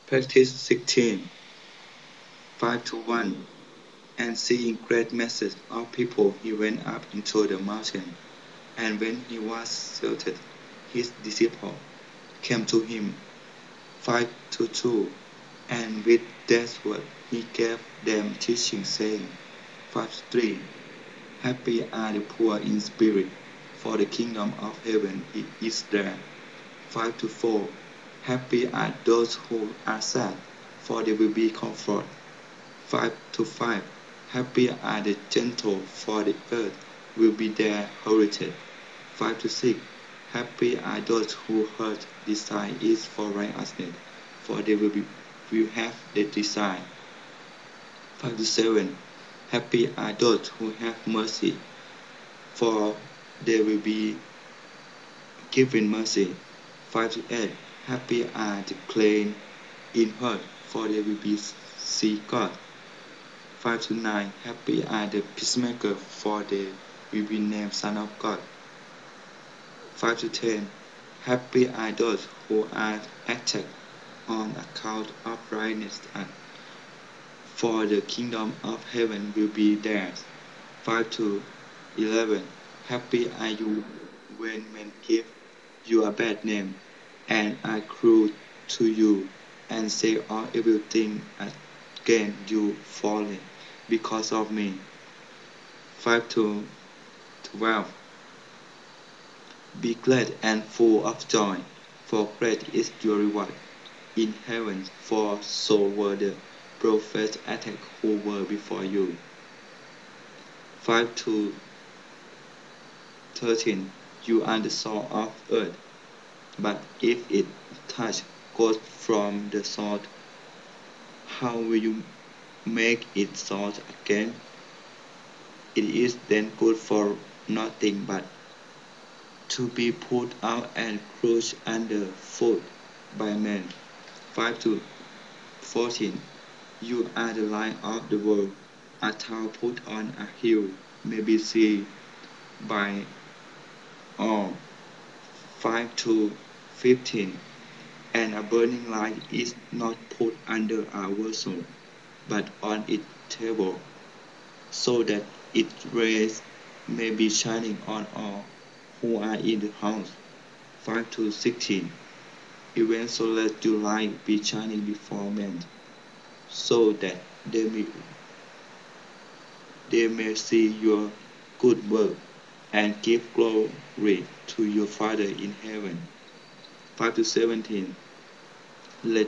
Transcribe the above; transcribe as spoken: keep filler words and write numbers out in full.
Practice sixteen. five to one. And seeing great masses of people, he went up into the mountain. And when he was seated, his disciples came to him. five to two. And with that word he gave them teaching, saying, five to three. Happy are the poor in spirit, for the kingdom of heaven is theirs. five to four. Happy are those who are sad, for they will be comforted. five to five. Happy are the gentle, for the earth will be their heritage. five to six. Happy are those who heart desire is for righteousness, for they will, be, will have the desire. five to seven. Happy are those who have mercy, for they will be given mercy. five to eight. Happy are the clean in heart, for they will be see God. five to nine. Happy are the peacemakers, for they will be named Son of God. five to ten. Happy are those who are attacked on account of righteousness, for the kingdom of heaven will be theirs. five to eleven. Happy are you when men give you a bad name, and are cruel to you, and say all evil things against you falsely because of me. five to twelve. Be glad and full of joy, for great is your reward in heaven, for so were the prophets attacked who were before you. five to thirteen. You are the salt of earth, but if it touch goes from the salt, how will you make it salt again? It is then good for nothing but to be put out and crushed under foot by men. five to fourteen. You are the light of the world. A town put on a hill may be seen by all. five to fifteen. And a burning light is not put under a vessel, but on its table, so that its rays may be shining on all who are in the house. five to sixteen. Even so let your light be shining before men, so that they may, they may see your good work and give glory to your Father in heaven. five to seventeen. Let